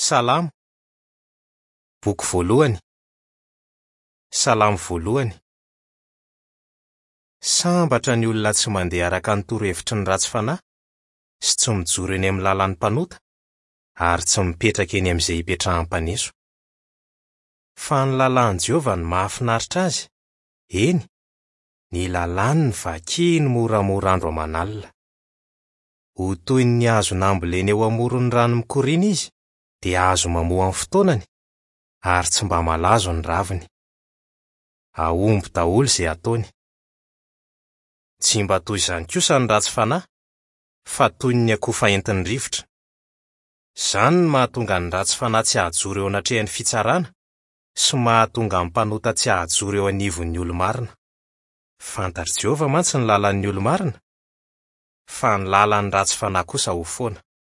Salamo. Boky voalohany. Salamo voalohany. Sambatra ny olona tsy mandeha araka ny torohevitry ny ratsy fanahy, sy tsy mijoro eny amin'ny lalan'ny mpanota, ary tsy mipetraka eny amin'izay hipetrahan'ny mpaneso. Fa ny lalan'i Jehova no mahafinaritra azy. Eny, ny lalàny ny vakiny moramora andro aman'alina. Ho toy ny hazo nambolena eo amoron'ny rano mikoriana izy, dia azo mamoa amin'ny fotoanany, ary tsy mba malazo ny raviny. Aomby daholo izay ataony. Tsy mba toy izany kosa ny ratsy fanahy, fa toy ny akofa entin'ny rivotra. Izany ny mahatonga ny ratsy fanahy tsy hahajoro eo anatrehan'ny fitsarana, sy mahatonga ny mpanota tsy hahajoro eo anivon'ny olo-marina. Fantatr' Jehova mantsy ny lalan'ny olo-marina, fa ny lalan'ny ratsy fanahy kosa ho foana.